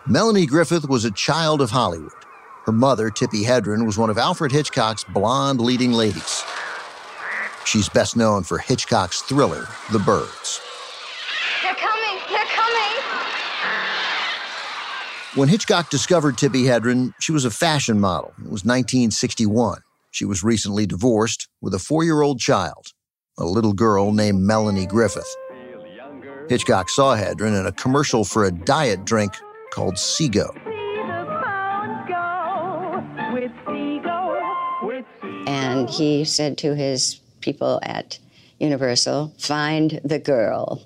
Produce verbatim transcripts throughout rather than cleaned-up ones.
Melanie Griffith was a child of Hollywood. Her mother, Tippi Hedren, was one of Alfred Hitchcock's blonde leading ladies. She's best known for Hitchcock's thriller, The Birds. They're coming! They're coming! When Hitchcock discovered Tippi Hedren, she was a fashion model. It was nineteen sixty-one. She was recently divorced with a four-year-old child, a little girl named Melanie Griffith. Hitchcock saw Hedren in a commercial for a diet drink called Seago. And he said to his people at Universal, find the girl.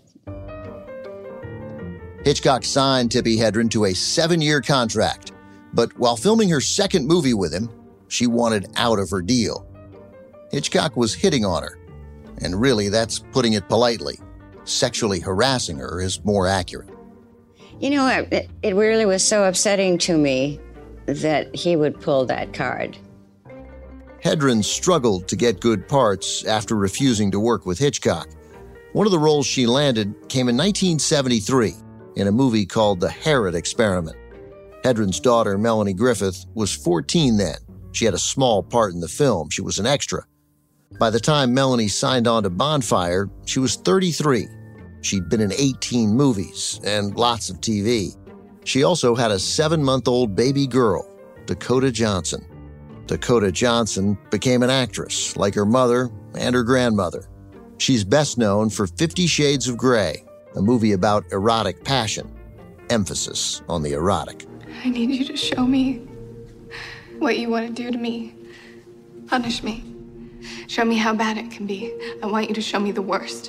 Hitchcock signed Tippi Hedren to a seven-year contract, but while filming her second movie with him, she wanted out of her deal. Hitchcock was hitting on her, and really that's putting it politely. Sexually harassing her is more accurate. You know, it, it really was so upsetting to me that he would pull that card. Hedren struggled to get good parts after refusing to work with Hitchcock. One of the roles she landed came in nineteen seventy-three in a movie called The Herod Experiment. Hedren's daughter, Melanie Griffith, was fourteen then. She had a small part in the film. She was an extra. By the time Melanie signed on to Bonfire, she was thirty-three. She'd been in eighteen movies and lots of T V. She also had a seven-month-old baby girl, Dakota Johnson. Dakota Johnson became an actress, like her mother and her grandmother. She's best known for Fifty Shades of Grey, a movie about erotic passion. Emphasis on the erotic. I need you to show me what you want to do to me. Punish me. Show me how bad it can be. I want you to show me the worst.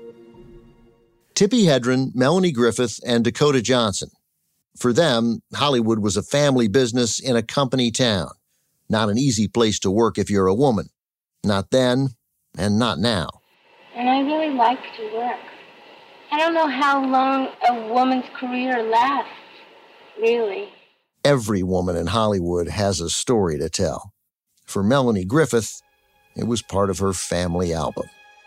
Tippi Hedren, Melanie Griffith, and Dakota Johnson. For them, Hollywood was a family business in a company town. Not an easy place to work if you're a woman. Not then, and not now. And I really like to work. I don't know how long a woman's career lasts, really. Every woman in Hollywood has a story to tell. For Melanie Griffith, it was part of her family album.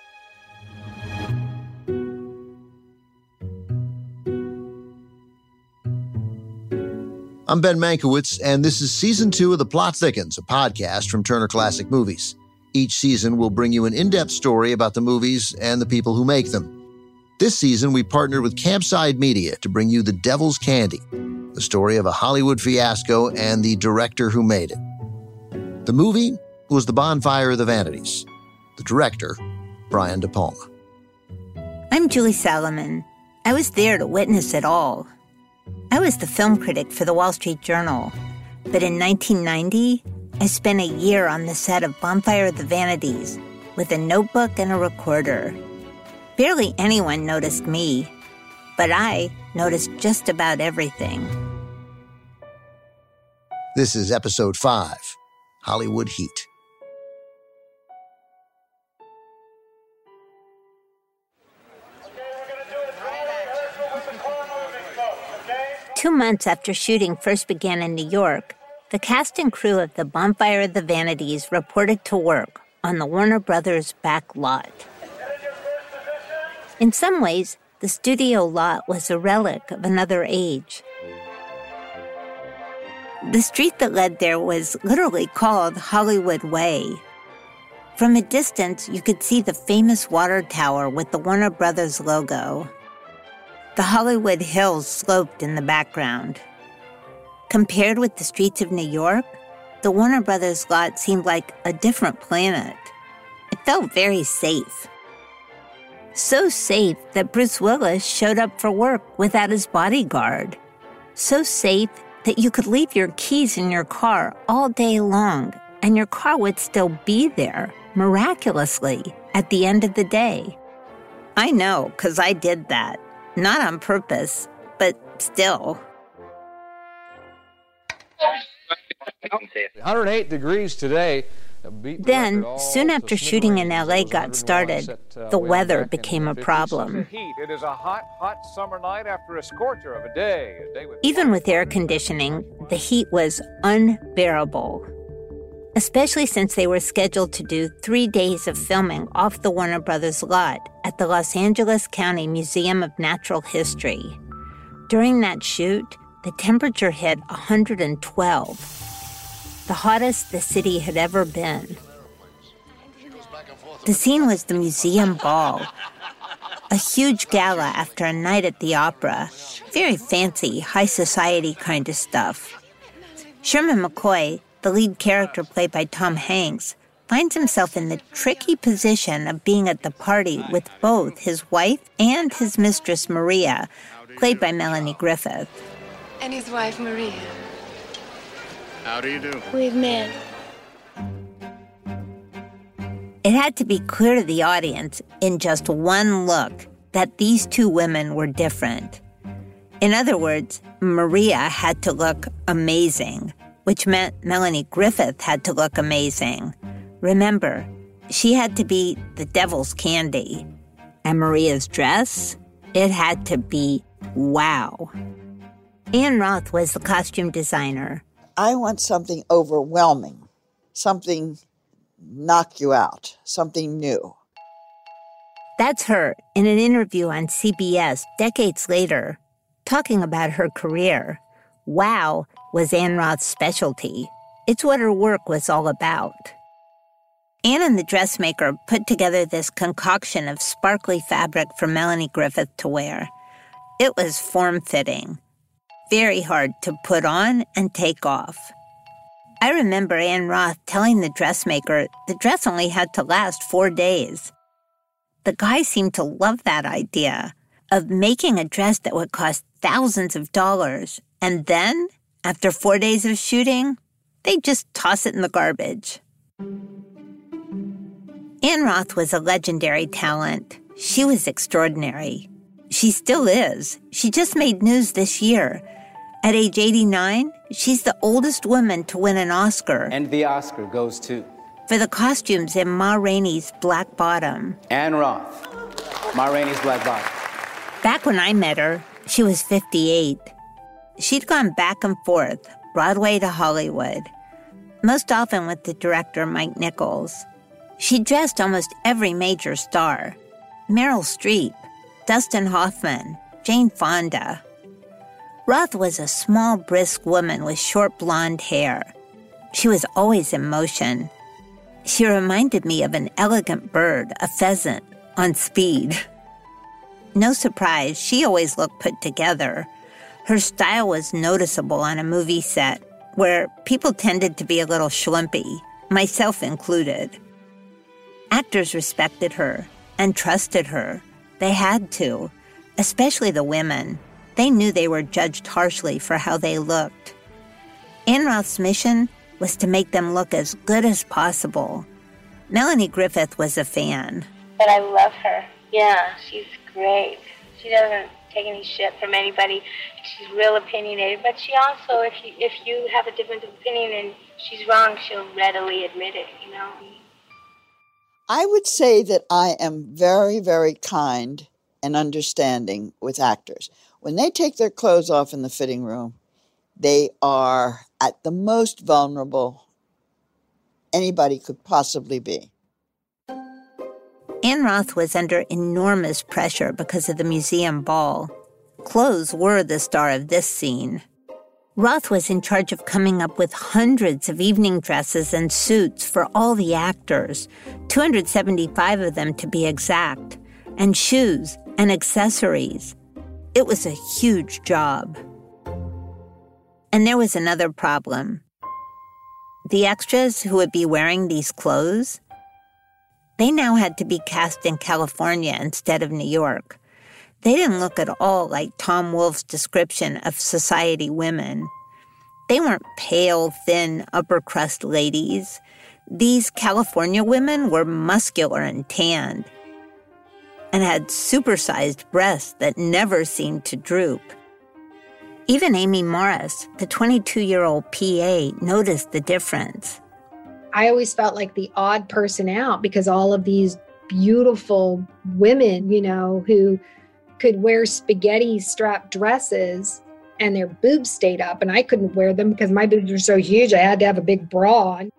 I'm Ben Mankiewicz, and this is Season two of The Plot Thickens, a podcast from Turner Classic Movies. Each season will bring you an in-depth story about the movies and the people who make them. This season, we partnered with Campside Media to bring you The Devil's Candy, the story of a Hollywood fiasco and the director who made it. The movie was The Bonfire of the Vanities. The director, Brian De Palma. I'm Julie Salomon. I was there to witness it all. I was the film critic for the Wall Street Journal, but in nineteen ninety, I spent a year on the set of Bonfire of the Vanities with a notebook and a recorder. Barely anyone noticed me, but I noticed just about everything. This is Episode five, Hollywood Heat. Two months after shooting first began in New York, the cast and crew of The Bonfire of the Vanities reported to work on the Warner Brothers back lot. In some ways, the studio lot was a relic of another age. The street that led there was literally called Hollywood Way. From a distance, you could see the famous water tower with the Warner Brothers logo. The Hollywood Hills sloped in the background. Compared with the streets of New York, the Warner Brothers lot seemed like a different planet. It felt very safe. So safe that Bruce Willis showed up for work without his bodyguard. So safe that you could leave your keys in your car all day long, and your car would still be there, miraculously, at the end of the day. I know, because I did that. Not on purpose, but still. one hundred eight degrees today. Then, soon after shooting in L A got started, the weather became a problem. It is a hot, hot summer night after a scorcher of a day. A day with Even with air conditioning, the heat was unbearable. Especially since they were scheduled to do three days of filming off the Warner Brothers lot at the Los Angeles County Museum of Natural History. During that shoot, the temperature hit one hundred twelve, the hottest the city had ever been. The scene was the museum ball, a huge gala after a night at the opera, very fancy, high society kind of stuff. Sherman McCoy, the lead character played by Tom Hanks, finds himself in the tricky position of being at the party with both his wife and his mistress, Maria, played by Melanie Griffith. And his wife, Maria. How do you do? We've met. It had to be clear to the audience in just one look that these two women were different. In other words, Maria had to look amazing, which meant Melanie Griffith had to look amazing. Remember, she had to be the devil's candy. And Maria's dress, it had to be wow. Ann Roth was the costume designer. I want something overwhelming, something knock you out, something new. That's her in an interview on C B S decades later, talking about her career. Wow was Ann Roth's specialty. It's what her work was all about. Ann and the dressmaker put together this concoction of sparkly fabric for Melanie Griffith to wear. It was form-fitting, very hard to put on and take off. I remember Ann Roth telling the dressmaker the dress only had to last four days. The guy seemed to love that idea of making a dress that would cost thousands of dollars, and then, after four days of shooting, they'd just toss it in the garbage. Ann Roth was a legendary talent. She was extraordinary. She still is. She just made news this year. At age eighty-nine, she's the oldest woman to win an Oscar. And the Oscar goes to? For the costumes in Ma Rainey's Black Bottom. Ann Roth, Ma Rainey's Black Bottom. Back when I met her, she was fifty-eight. She'd gone back and forth, Broadway to Hollywood, most often with the director Mike Nichols. She dressed almost every major star. Meryl Streep, Dustin Hoffman, Jane Fonda. Roth was a small, brisk woman with short blonde hair. She was always in motion. She reminded me of an elegant bird, a pheasant, on speed. No surprise, she always looked put together. Her style was noticeable on a movie set, where people tended to be a little schlumpy, myself included. Actors respected her and trusted her. They had to, especially the women. They knew they were judged harshly for how they looked. Ann Roth's mission was to make them look as good as possible. Melanie Griffith was a fan. But I love her. Yeah, she's great. She doesn't take any shit from anybody. She's real opinionated, but she also, if you if you have a different opinion and she's wrong, she'll readily admit it, you know? I would say that I am very, very kind and understanding with actors. When they take their clothes off in the fitting room, they are at the most vulnerable anybody could possibly be. Ann Roth was under enormous pressure because of the museum ball. Clothes were the star of this scene. Roth was in charge of coming up with hundreds of evening dresses and suits for all the actors, two hundred seventy-five of them to be exact, and shoes and accessories. It was a huge job. And there was another problem. The extras who would be wearing these clothes, they now had to be cast in California instead of New York. They didn't look at all like Tom Wolfe's description of society women. They weren't pale, thin, upper-crust ladies. These California women were muscular and tanned and had supersized breasts that never seemed to droop. Even Amy Morris, the twenty-two-year-old P A, noticed the difference. I always felt like the odd person out because all of these beautiful women, you know, who could wear spaghetti strap dresses and their boobs stayed up, and I couldn't wear them because my boobs were so huge I had to have a big bra on.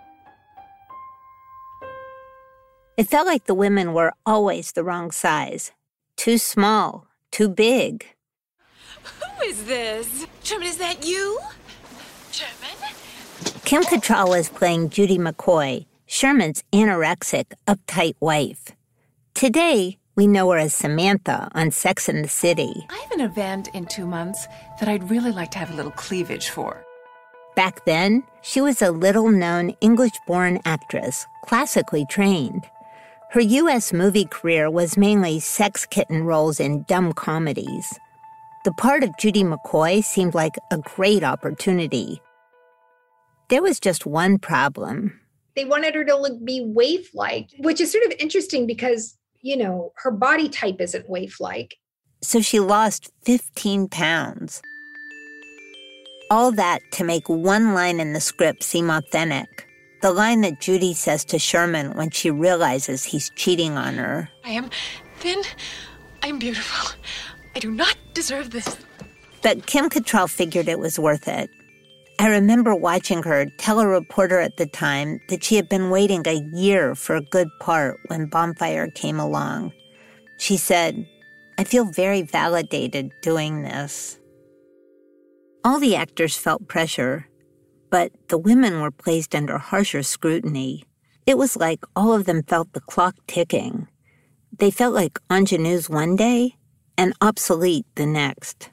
It felt like the women were always the wrong size. Too small, too big. Who is this? Sherman, is that you? Sherman? Kim Cattrall was playing Judy McCoy, Sherman's anorexic, uptight wife. Today, we know her as Samantha on Sex and the City. I have an event in two months that I'd really like to have a little cleavage for. Back then, she was a little-known English-born actress, classically trained. Her U S movie career was mainly sex kitten roles in dumb comedies. The part of Judy McCoy seemed like a great opportunity. There was just one problem. They wanted her to look be waif-like, which is sort of interesting because, you know, her body type isn't waif-like. So she lost fifteen pounds. All that to make one line in the script seem authentic. The line that Judy says to Sherman when she realizes he's cheating on her. I am thin. I am beautiful. I do not deserve this. But Kim Cattrall figured it was worth it. I remember watching her tell a reporter at the time that she had been waiting a year for a good part when Bonfire came along. She said, "I feel very validated doing this." All the actors felt pressure, but the women were placed under harsher scrutiny. It was like all of them felt the clock ticking. They felt like ingenues one day and obsolete the next.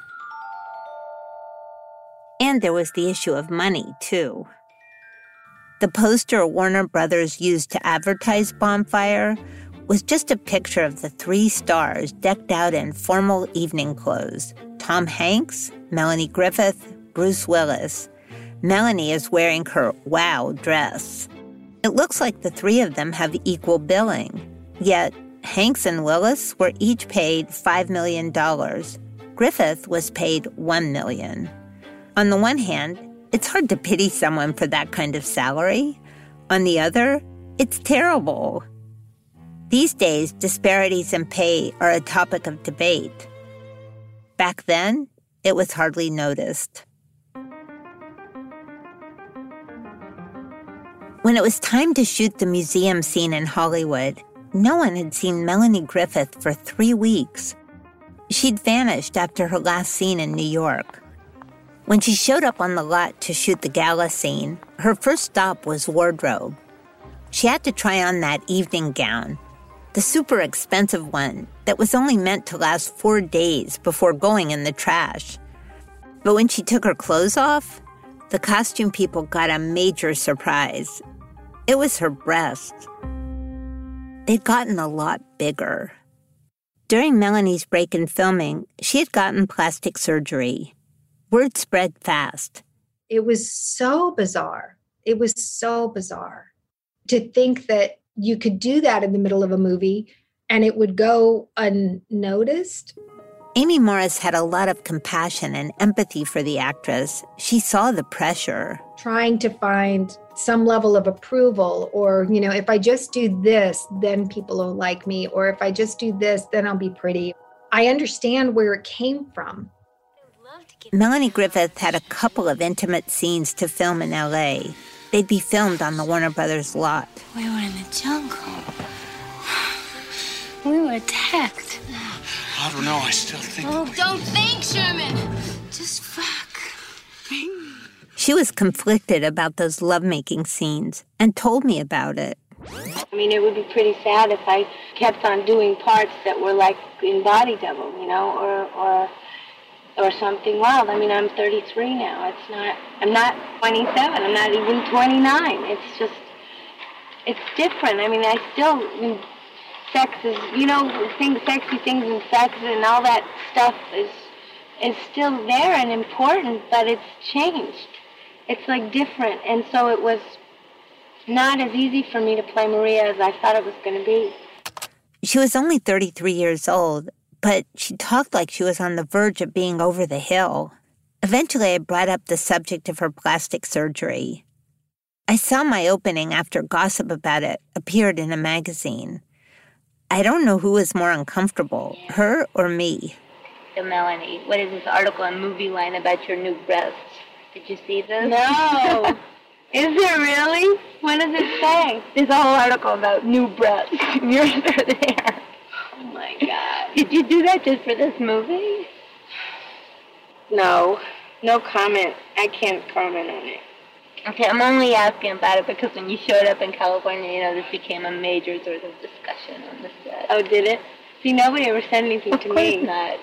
And there was the issue of money, too. The poster Warner Brothers used to advertise Bonfire was just a picture of the three stars decked out in formal evening clothes. Tom Hanks, Melanie Griffith, Bruce Willis. Melanie is wearing her wow dress. It looks like the three of them have equal billing. Yet, Hanks and Willis were each paid five million dollars. Griffith was paid one million dollars. On the one hand, it's hard to pity someone for that kind of salary. On the other, it's terrible. These days, disparities in pay are a topic of debate. Back then, it was hardly noticed. When it was time to shoot the museum scene in Hollywood, no one had seen Melanie Griffith for three weeks. She'd vanished after her last scene in New York. When she showed up on the lot to shoot the gala scene, her first stop was wardrobe. She had to try on that evening gown, the super expensive one that was only meant to last four days before going in the trash. But when she took her clothes off, the costume people got a major surprise. It was her breasts. They'd gotten a lot bigger. During Melanie's break in filming, she had gotten plastic surgery. Word spread fast. It was so bizarre. It was so bizarre to think that you could do that in the middle of a movie and it would go unnoticed. Amy Morris had a lot of compassion and empathy for the actress. She saw the pressure. Trying to find some level of approval, or, you know, if I just do this, then people will like me, or if I just do this, then I'll be pretty. I understand where it came from. Melanie Griffith had a couple of intimate scenes to film in L A. They'd be filmed on the Warner Brothers lot. We were in the jungle. We were attacked. I don't know, I still think... Oh, don't think, Sherman. Just fuck. She was conflicted about those lovemaking scenes and told me about it. I mean, it would be pretty sad if I kept on doing parts that were like in Body Double, you know, or... or or something wild. I mean, I'm thirty-three now. It's not, I'm not twenty-seven. I'm not even twenty-nine. It's just, it's different. I mean, I still, I mean, sex is, you know, things, sexy things and sex and all that stuff is, is still there and important, but it's changed. It's like different. And so it was not as easy for me to play Maria as I thought it was going to be. She was only thirty-three years old, but she talked like she was on the verge of being over the hill. Eventually, I brought up the subject of her plastic surgery. I saw my opening after gossip about it appeared in a magazine. I don't know who was more uncomfortable, her or me. So, Melanie, what is this article in Movie Line about your new breasts? Did you see this? No. Is it really? What does it say? There's a whole article about new breasts. Yours are there. Oh, my God. Did you do that just for this movie? No, no comment. I can't comment on it. Okay, I'm only asking about it because when you showed up in California, you know, this became a major sort of discussion on the set. Oh, did it? See, nobody ever said anything of to me. Of course not.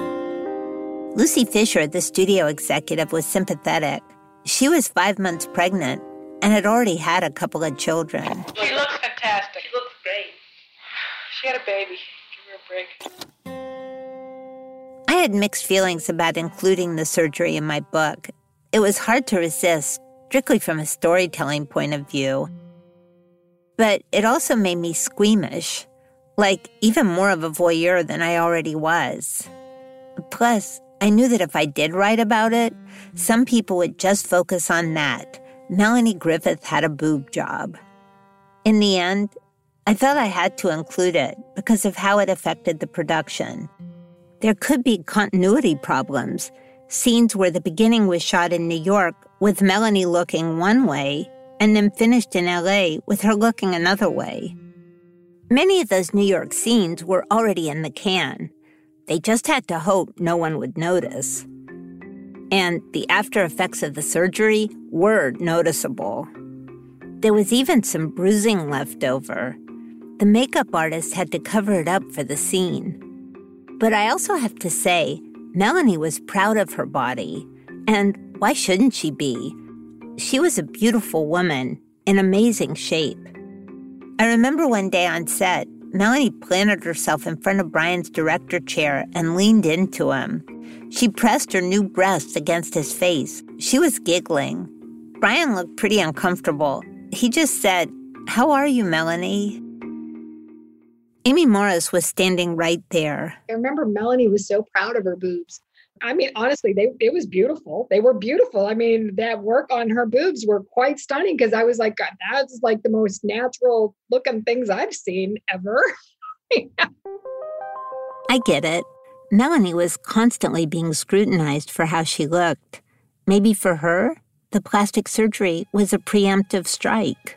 Lucy Fisher, the studio executive, was sympathetic. She was five months pregnant and had already had a couple of children. She looks fantastic. She looks great. She had a baby. Give her a break. I had mixed feelings about including the surgery in my book. It was hard to resist, strictly from a storytelling point of view. But it also made me squeamish, like even more of a voyeur than I already was. Plus, I knew that if I did write about it, some people would just focus on that. Melanie Griffith had a boob job. In the end, I felt I had to include it because of how it affected the production. There could be continuity problems, scenes where the beginning was shot in New York with Melanie looking one way and then finished in L A with her looking another way. Many of those New York scenes were already in the can. They just had to hope no one would notice. And the after effects of the surgery were noticeable. There was even some bruising left over. The makeup artist had to cover it up for the scene. But I also have to say, Melanie was proud of her body. And why shouldn't she be? She was a beautiful woman in amazing shape. I remember one day on set, Melanie planted herself in front of Brian's director chair and leaned into him. She pressed her new breasts against his face. She was giggling. Brian looked pretty uncomfortable. He just said, "How are you, Melanie?" Amy Morris was standing right there. I remember Melanie was so proud of her boobs. I mean, honestly, they it was beautiful. They were beautiful. I mean, that work on her boobs were quite stunning because I was like, God, that's like the most natural looking things I've seen ever. I get it. Melanie was constantly being scrutinized for how she looked. Maybe for her, the plastic surgery was a preemptive strike.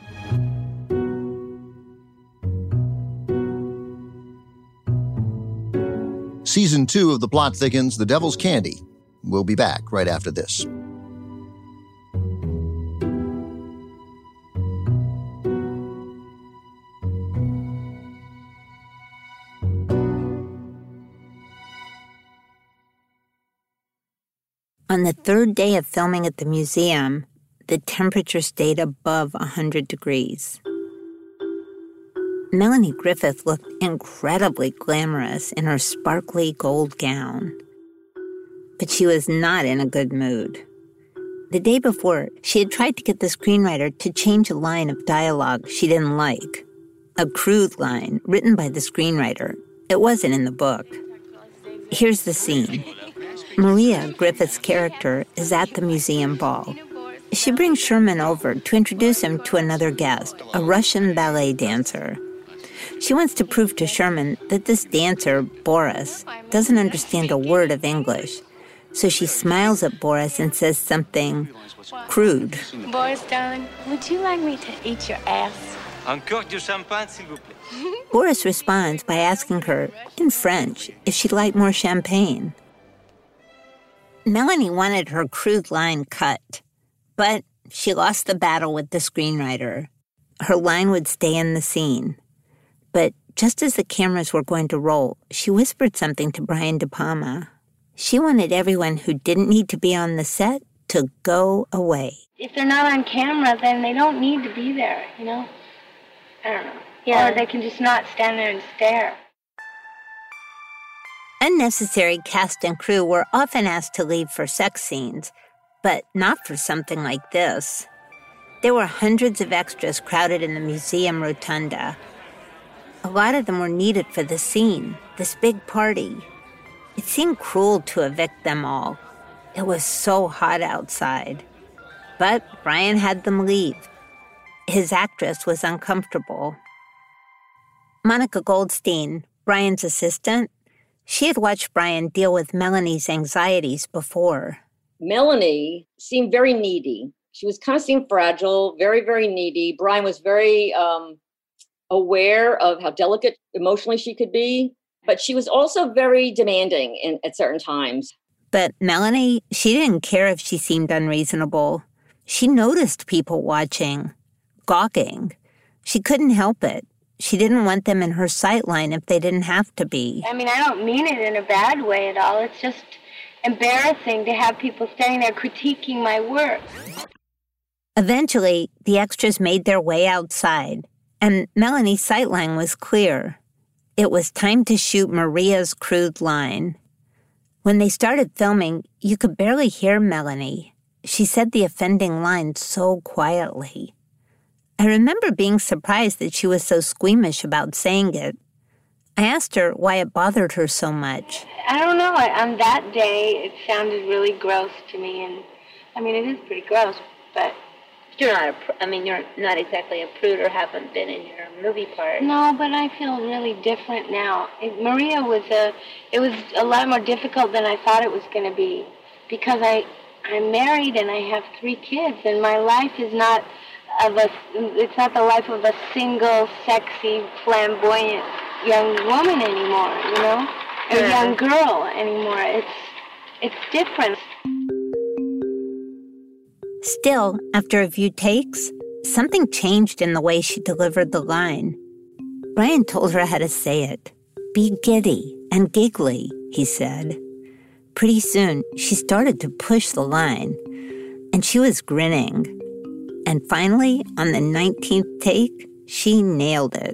Season two of The Plot Thickens, The Devil's Candy. We'll be back right after this. On the third day of filming at the museum, the temperature stayed above one hundred degrees. Melanie Griffith looked incredibly glamorous in her sparkly gold gown. But she was not in a good mood. The day before, she had tried to get the screenwriter to change a line of dialogue she didn't like. A crude line written by the screenwriter. It wasn't in the book. Here's the scene. Maria, Griffith's character, is at the museum ball. She brings Sherman over to introduce him to another guest, a Russian ballet dancer. She wants to prove to Sherman that this dancer, Boris, doesn't understand a word of English. So she smiles at Boris and says something crude. Boris, darling, would you like me to eat your ass? Encore du champagne, s'il vous plaît. Boris responds by asking her, in French, if she'd like more champagne. Melanie wanted her crude line cut, but she lost the battle with the screenwriter. Her line would stay in the scene. But just as the cameras were going to roll, she whispered something to Brian De Palma. She wanted everyone who didn't need to be on the set to go away. If they're not on camera, then they don't need to be there, you know? I don't know. Yeah. Or they can just not stand there and stare. Unnecessary cast and crew were often asked to leave for sex scenes, but not for something like this. There were hundreds of extras crowded in the museum rotunda. A lot of them were needed for the scene, this big party. It seemed cruel to evict them all. It was so hot outside. But Brian had them leave. His actress was uncomfortable. Monica Goldstein, Brian's assistant, she had watched Brian deal with Melanie's anxieties before. Melanie seemed very needy. She was kind of seemed fragile, very, very needy. Brian was very um, aware of how delicate emotionally she could be, but she was also very demanding in, at certain times. But Melanie, she didn't care if she seemed unreasonable. She noticed people watching, gawking. She couldn't help it. She didn't want them in her sightline if they didn't have to be. I mean, I don't mean it in a bad way at all. It's just embarrassing to have people standing there critiquing my work. Eventually, the extras made their way outside, and Melanie's sightline was clear. It was time to shoot Maria's crude line. When they started filming, you could barely hear Melanie. She said the offending line so quietly. I remember being surprised that she was so squeamish about saying it. I asked her why it bothered her so much. I don't know. On that day, it sounded really gross to me, and I mean, it is pretty gross, but you're not. A, I mean, you're not exactly a prude or haven't been in your movie part. No, but I feel really different now. It, Maria was a. It was a lot more difficult than I thought it was going to be, because I, I'm married and I have three kids, and my life is not of a. It's not the life of a single, sexy, flamboyant young woman anymore. You know, or Yeah. young girl anymore. It's it's different. Still, after a few takes, something changed in the way she delivered the line. Brian told her how to say it. Be giddy and giggly, he said. Pretty soon, she started to push the line, and she was grinning. And finally, on the nineteenth take, she nailed it.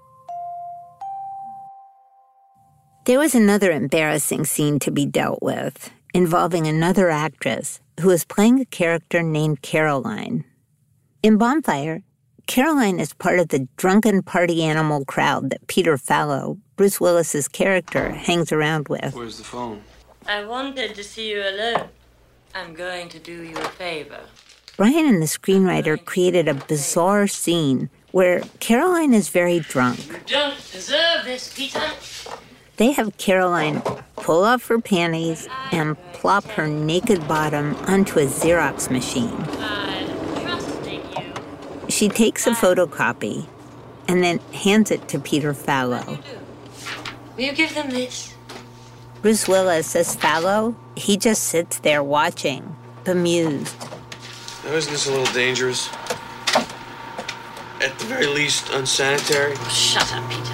There was another embarrassing scene to be dealt with, involving another actress who was playing a character named Caroline. In Bonfire, Caroline is part of the drunken party animal crowd that Peter Fallow, Bruce Willis's character, hangs around with. Where's the phone? I wanted to see you alone. I'm going to do you a favor. Brian and the screenwriter created a bizarre scene where Caroline is very drunk. You don't deserve this, Peter. They have Caroline pull off her panties and plop her naked bottom onto a Xerox machine. I'm trusting you. She takes a photocopy and then hands it to Peter Fallow. Will you give them this? Bruce Willis says Fallow, he just sits there watching, bemused. Now, isn't this a little dangerous? At the very least, unsanitary? Shut up, Peter.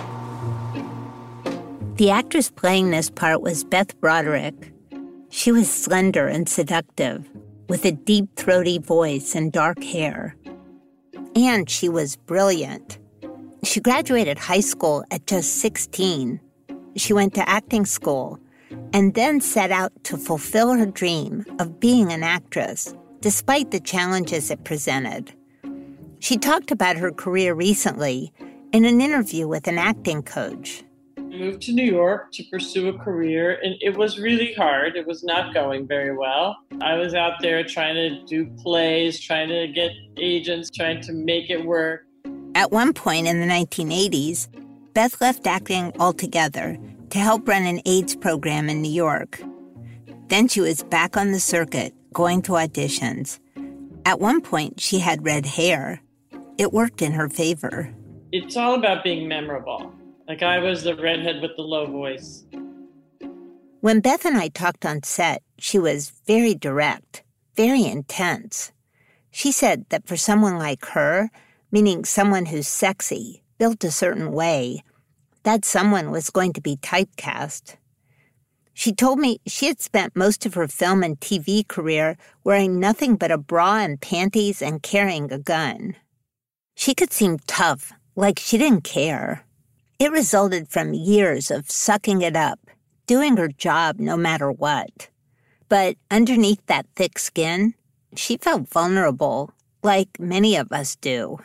The actress playing this part was Beth Broderick. She was slender and seductive, with a deep, throaty voice and dark hair. And she was brilliant. She graduated high school at just sixteen. She went to acting school and then set out to fulfill her dream of being an actress, despite the challenges it presented. She talked about her career recently in an interview with an acting coach. Moved to New York to pursue a career, and it was really hard. It was not going very well. I was out there trying to do plays, trying to get agents, trying to make it work. At one point in the nineteen eighties, Beth left acting altogether to help run an AIDS program in New York. Then she was back on the circuit, going to auditions. At one point, she had red hair. It worked in her favor. It's all about being memorable. Like, I was the redhead with the low voice. When Beth and I talked on set, she was very direct, very intense. She said that for someone like her, meaning someone who's sexy, built a certain way, that someone was going to be typecast. She told me she had spent most of her film and T V career wearing nothing but a bra and panties and carrying a gun. She could seem tough, like she didn't care. It resulted from years of sucking it up, doing her job no matter what. But underneath that thick skin, she felt vulnerable, like many of us do.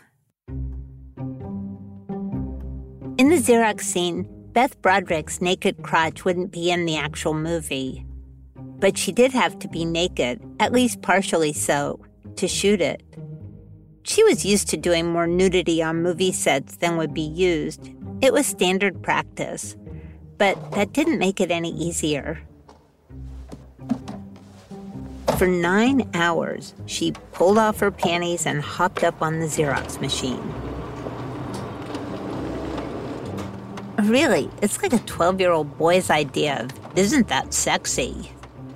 In the Xerox scene, Beth Broderick's naked crotch wouldn't be in the actual movie. But she did have to be naked, at least partially so, to shoot it. She was used to doing more nudity on movie sets than would be used. It was standard practice, but that didn't make it any easier. For nine hours, she pulled off her panties and hopped up on the Xerox machine. Really, it's like a twelve-year-old boy's idea of, isn't that sexy?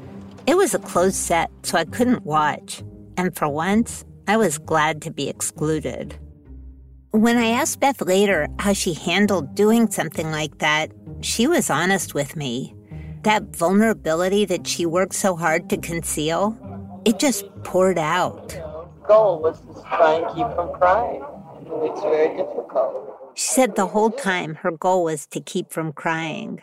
It was a closed set, so I couldn't watch. And for once, I was glad to be excluded. When I asked Beth later how she handled doing something like that, she was honest with me. That vulnerability that she worked so hard to conceal, it just poured out. The goal was to try and keep from crying. It's very difficult. She said the whole time her goal was to keep from crying.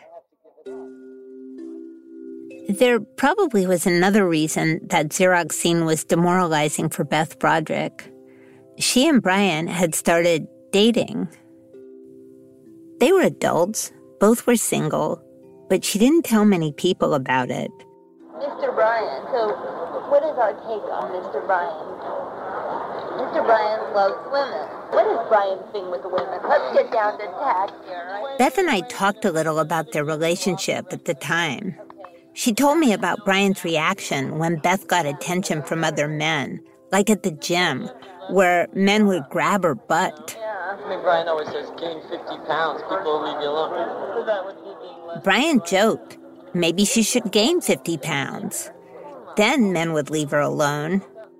There probably was another reason that Xerox scene was demoralizing for Beth Broderick. She and Brian had started dating. They were adults, both were single, but she didn't tell many people about it. Mister Brian, so what is our take on Mister Brian? Mister Brian loves women. What is Brian's thing with the women? Let's get down to tack here. Right? Beth and I talked a little about their relationship at the time. She told me about Brian's reaction when Beth got attention from other men, like at the gym, where men would grab her butt. Yeah, I mean, Brian always says, gain fifty pounds, people will leave you alone. So that would be being less. Brian joked, maybe she should gain fifty pounds. Then men would leave her alone.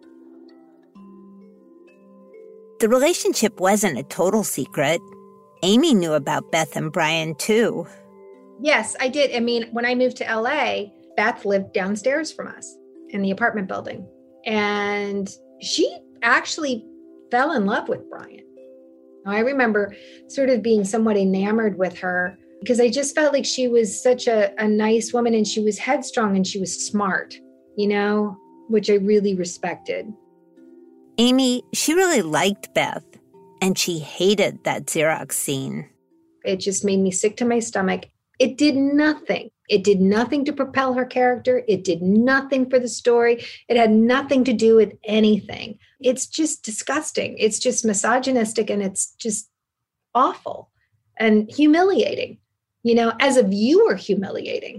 The relationship wasn't a total secret. Amy knew about Beth and Brian, too. Yes, I did. I mean, when I moved to L A, Beth lived downstairs from us in the apartment building. And she actually fell in love with Brian. I remember sort of being somewhat enamored with her because I just felt like she was such a, a nice woman, and she was headstrong and she was smart, you know, which I really respected. Amy, she really liked Beth, and she hated that Xerox scene. It just made me sick to my stomach. It did nothing. It did nothing to propel her character. It did nothing for the story. It had nothing to do with anything. It's just disgusting. It's just misogynistic, and it's just awful and humiliating. You know, as a viewer, humiliating.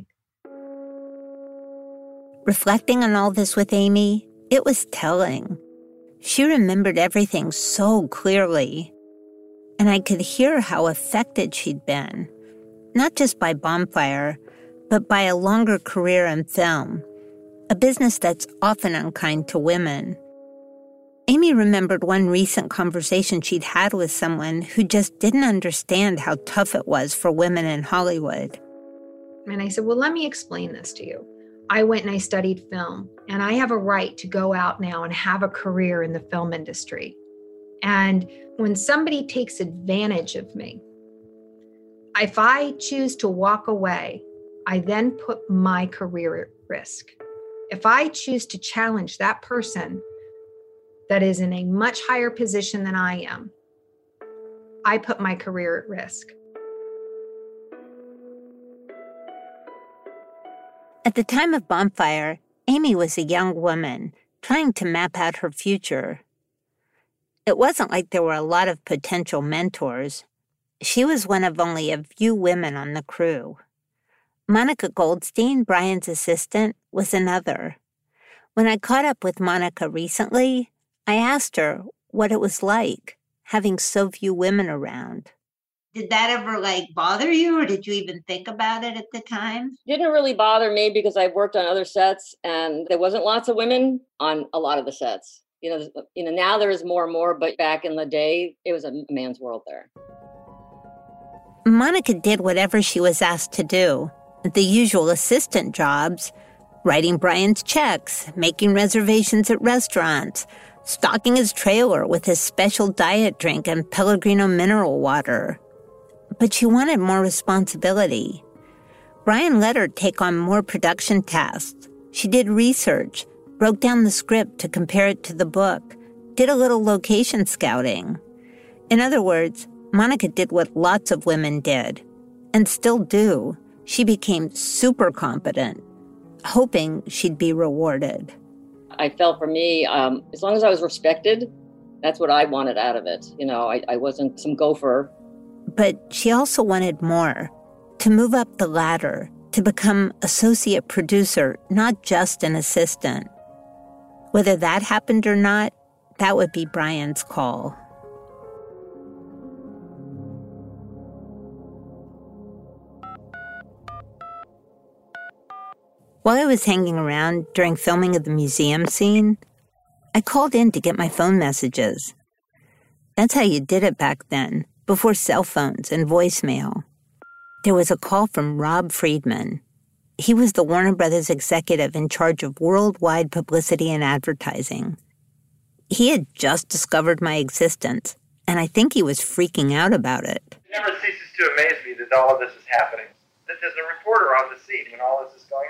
Reflecting on all this with Amy, it was telling. She remembered everything so clearly, and I could hear how affected she'd been. Not just by Bonfire, but by a longer career in film, a business that's often unkind to women. Amy remembered one recent conversation she'd had with someone who just didn't understand how tough it was for women in Hollywood. And I said, well, let me explain this to you. I went and I studied film, and I have a right to go out now and have a career in the film industry. And when somebody takes advantage of me, if I choose to walk away, I then put my career at risk. If I choose to challenge that person that is in a much higher position than I am, I put my career at risk. At the time of Bonfire, Amy was a young woman trying to map out her future. It wasn't like there were a lot of potential mentors. She was one of only a few women on the crew. Monica Goldstein, Brian's assistant, was another. When I caught up with Monica recently, I asked her what it was like having so few women around. Did that ever, like, bother you, or did you even think about it at the time? Didn't really bother me because I worked on other sets, and there wasn't lots of women on a lot of the sets. You know, you know, now there is more and more, but back in the day, it was a man's world there. Monica did whatever she was asked to do. The usual assistant jobs, writing Brian's checks, making reservations at restaurants, stocking his trailer with his special diet drink and Pellegrino mineral water. But she wanted more responsibility. Brian let her take on more production tasks. She did research, broke down the script to compare it to the book, did a little location scouting. In other words, Monica did what lots of women did, and still do. She became super competent, hoping she'd be rewarded. I felt for me, um, as long as I was respected, that's what I wanted out of it. You know, I, I wasn't some gopher. But she also wanted more, to move up the ladder, to become associate producer, not just an assistant. Whether that happened or not, that would be Brian's call. While I was hanging around during filming of the museum scene, I called in to get my phone messages. That's how you did it back then, before cell phones and voicemail. There was a call from Rob Friedman. He was the Warner Brothers executive in charge of worldwide publicity and advertising. He had just discovered my existence, and I think he was freaking out about it. It never ceases to amaze me that all of this is happening. That there's a reporter on the scene when all this is going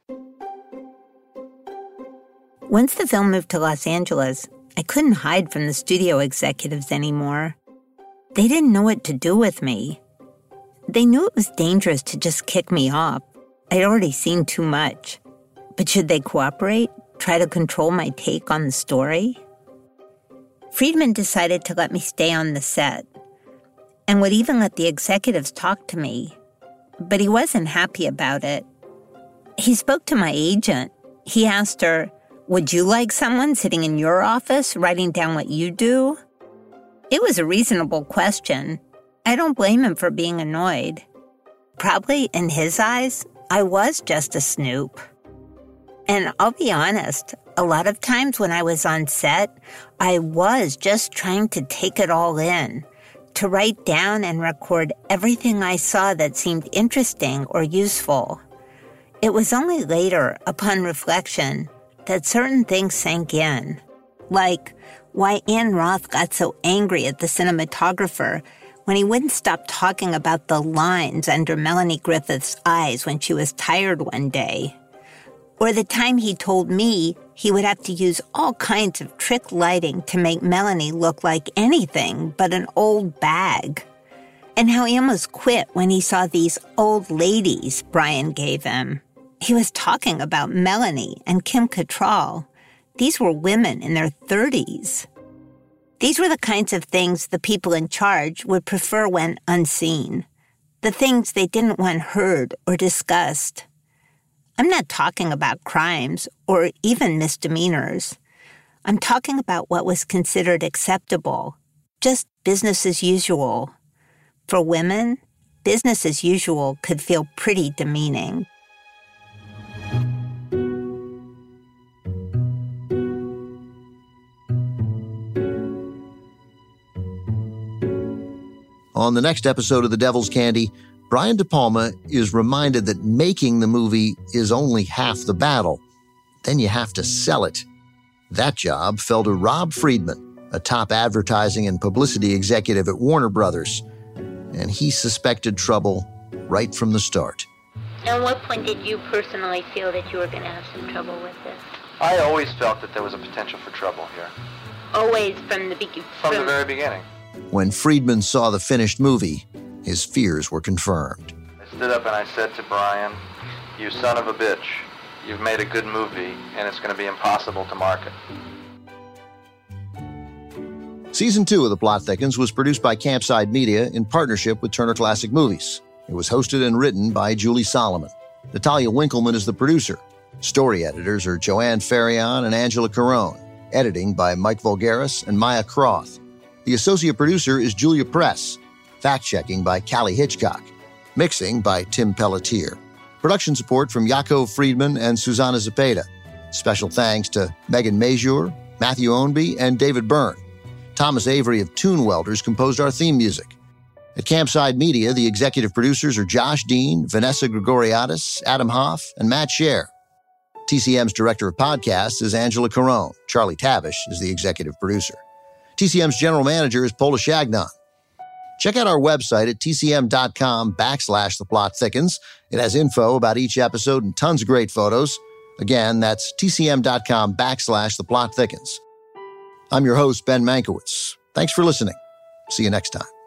on. Once the film moved to Los Angeles, I couldn't hide from the studio executives anymore. They didn't know what to do with me. They knew it was dangerous to just kick me off. I'd already seen too much. But should they cooperate? Try to control my take on the story? Friedman decided to let me stay on the set, and would even let the executives talk to me. But he wasn't happy about it. He spoke to my agent. He asked her, "Would you like someone sitting in your office writing down what you do?" It was a reasonable question. I don't blame him for being annoyed. Probably, in his eyes, I was just a snoop. And I'll be honest, a lot of times when I was on set, I was just trying to take it all in, to write down and record everything I saw that seemed interesting or useful. It was only later, upon reflection, that certain things sank in. Like why Ann Roth got so angry at the cinematographer when he wouldn't stop talking about the lines under Melanie Griffith's eyes when she was tired one day. Or the time he told me he would have to use all kinds of trick lighting to make Melanie look like anything but an old bag. And how he almost quit when he saw these old ladies Brian gave him. He was talking about Melanie and Kim Cattrall. These were women in their thirties. These were the kinds of things the people in charge would prefer when unseen, the things they didn't want heard or discussed. I'm not talking about crimes or even misdemeanors. I'm talking about what was considered acceptable, just business as usual. For women, business as usual could feel pretty demeaning. On the next episode of The Devil's Candy, Brian De Palma is reminded that making the movie is only half the battle. Then you have to sell it. That job fell to Rob Friedman, a top advertising and publicity executive at Warner Brothers, and he suspected trouble right from the start. At what point did you personally feel that you were going to have some trouble with this? I always felt that there was a potential for trouble here. Always from the beginning? From the very beginning. When Friedman saw the finished movie, his fears were confirmed. I stood up and I said to Brian, "You son of a bitch, you've made a good movie and it's going to be impossible to market." Season two of The Plot Thickens was produced by Campside Media in partnership with Turner Classic Movies. It was hosted and written by Julie Solomon. Natalia Winkleman is the producer. Story editors are Joanne Ferrion and Angela Carone. Editing by Mike Voulgaris and Maya Croth. The associate producer is Julia Press. Fact-checking by Callie Hitchcock. Mixing by Tim Pelletier. Production support from Yaakov Friedman and Susanna Zepeda. Special thanks to Megan Mazur, Matthew Ownby, and David Byrne. Thomas Avery of Tune Welders composed our theme music. At Campside Media, the executive producers are Josh Dean, Vanessa Gregoriadis, Adam Hoff, and Matt Scher. T C M's director of podcasts is Angela Carone. Charlie Tavish is the executive producer. T C M's general manager is Paula Shagnon. Check out our website at tcm.com backslash The Plot Thickens. It has info about each episode and tons of great photos. Again, that's tcm.com backslash The Plot Thickens. I'm your host, Ben Mankiewicz. Thanks for listening. See you next time.